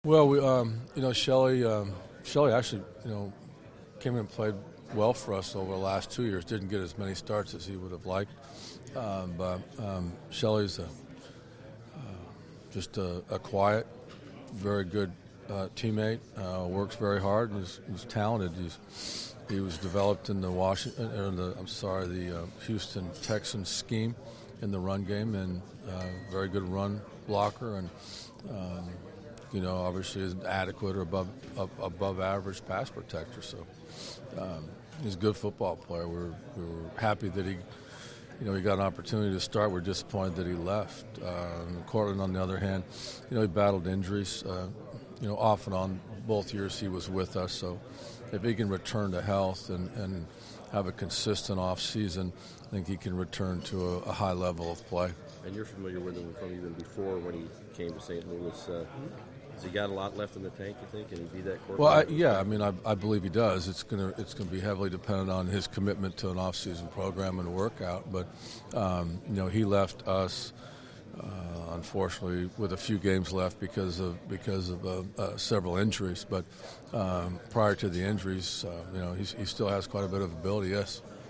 Well, Shelley actually, came in and played well for us over the last 2 years. Didn't get as many starts as he would have liked, but Shelley's just a quiet, very good teammate. Works very hard and he's talented. He was developed in the Houston Texans scheme in the run game, and very good run blocker, and obviously is adequate or above average pass protector. So he's a good football player. We were happy that he got an opportunity to start. We're disappointed that he left. Cortland, on the other hand, he battled injuries, off and on both years he was with us. So if he can return to health and have a consistent off season, I think he can return to a high level of play. And you're familiar with him from even before when he came to St. Louis. Has he got a lot left in the tank, you think? Can he be that quarterback? Well, I believe he does. It's gonna be heavily dependent on his commitment to an off-season program and workout. But he left us, unfortunately, with a few games left because of several injuries. But prior to the injuries, he still has quite a bit of ability. Yes.